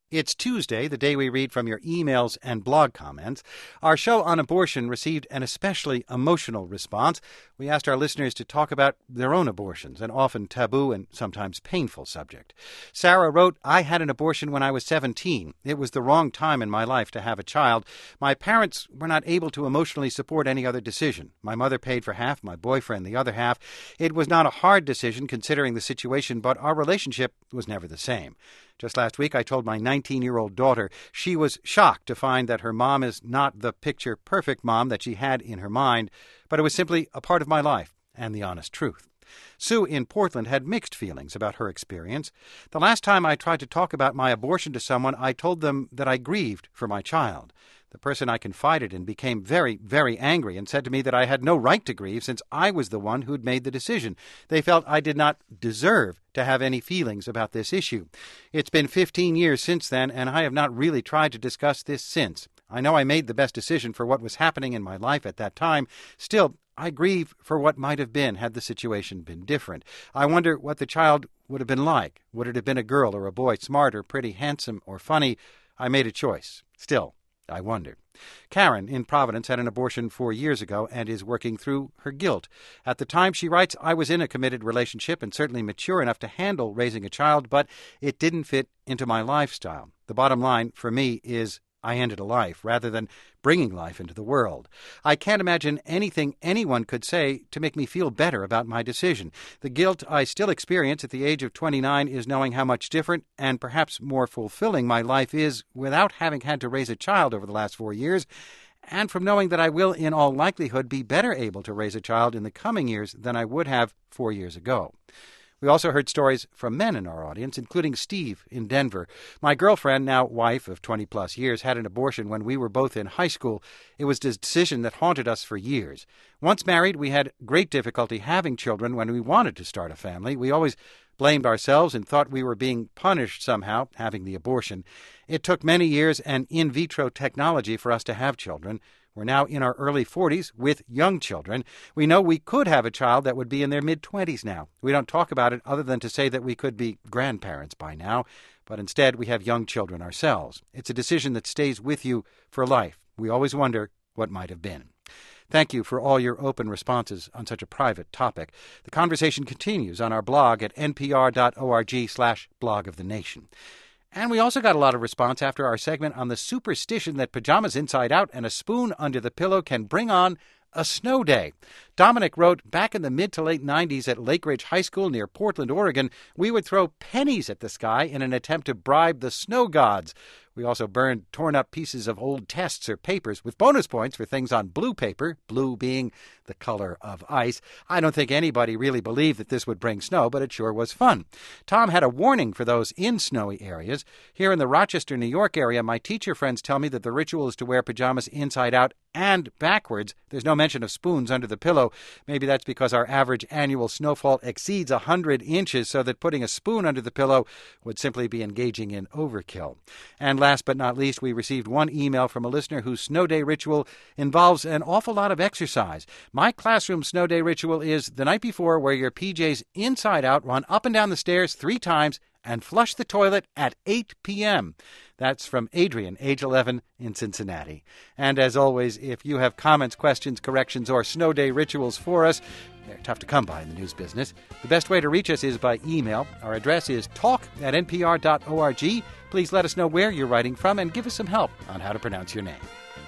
It's Tuesday, the day we read from your emails and blog comments. Our show on abortion received an especially emotional response. We asked our listeners to talk about their own abortions, an often taboo and sometimes painful subject. Sarah wrote, I had an abortion when I was 17. It was the wrong time in my life to have a child. My parents were not able to emotionally support any other decision. My mother paid for half, my boyfriend the other half. It was not a hard decision considering the situation, but our relationship was never the same. Just last week, I told my 19-year-old daughter she was shocked to find that her mom is not the picture-perfect mom that she had in her mind, but it was simply a part of my life and the honest truth. Sue in Portland had mixed feelings about her experience. The last time I tried to talk about my abortion to someone, I told them that I grieved for my child. The person I confided in became very, very angry and said to me that I had no right to grieve since I was the one who'd made the decision. They felt I did not deserve to have any feelings about this issue. It's been 15 years since then, and I have not really tried to discuss this since. I know I made the best decision for what was happening in my life at that time. Still, I grieve for what might have been had the situation been different. I wonder what the child would have been like. Would it have been a girl or a boy, smart or pretty, handsome or funny? I made a choice. Still, I wonder. Karen in Providence had an abortion 4 years ago and is working through her guilt. At the time, she writes, I was in a committed relationship and certainly mature enough to handle raising a child, but it didn't fit into my lifestyle. The bottom line for me is I ended a life rather than bringing life into the world. I can't imagine anything anyone could say to make me feel better about my decision. The guilt I still experience at the age of 29 is knowing how much different and perhaps more fulfilling my life is without having had to raise a child over the last 4 years, and from knowing that I will in all likelihood be better able to raise a child in the coming years than I would have 4 years ago. We also heard stories from men in our audience, including Steve in Denver. My girlfriend, now wife of 20-plus years, had an abortion when we were both in high school. It was a decision that haunted us for years. Once married, we had great difficulty having children when we wanted to start a family. We always blamed ourselves and thought we were being punished somehow, having the abortion. It took many years and in vitro technology for us to have children. We're now in our early 40s with young children. We know we could have a child that would be in their mid-20s now. We don't talk about it other than to say that we could be grandparents by now, but instead we have young children ourselves. It's a decision that stays with you for life. We always wonder what might have been. Thank you for all your open responses on such a private topic. The conversation continues on our blog at npr.org/blog of the nation. And we also got a lot of response after our segment on the superstition that pajamas inside out and a spoon under the pillow can bring on a snow day. Dominic wrote, back in the mid to late 90s at Lake Ridge High School near Portland, Oregon, we would throw pennies at the sky in an attempt to bribe the snow gods. We also burned torn up pieces of old tests or papers with bonus points for things on blue paper, blue being the color of ice. I don't think anybody really believed that this would bring snow, but it sure was fun. Tom had a warning for those in snowy areas. Here in the Rochester, New York area, my teacher friends tell me that the ritual is to wear pajamas inside out and backwards. There's no mention of spoons under the pillow. Maybe that's because our average annual snowfall exceeds 100 inches, so that putting a spoon under the pillow would simply be engaging in overkill. And last but not least, we received one email from a listener whose snow day ritual involves an awful lot of exercise. My classroom snow day ritual is the night before wear your PJs inside out, run up and down the stairs 3 times, and flush the toilet at 8 p.m. That's from Adrian, age 11, in Cincinnati. And as always, if you have comments, questions, corrections, or snow day rituals for us, they're tough to come by in the news business. The best way to reach us is by email. Our address is talk@npr.org. Please let us know where you're writing from and give us some help on how to pronounce your name.